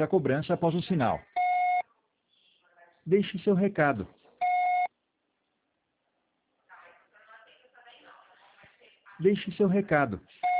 A cobrança após o sinal. Deixe seu recado. Deixe seu recado.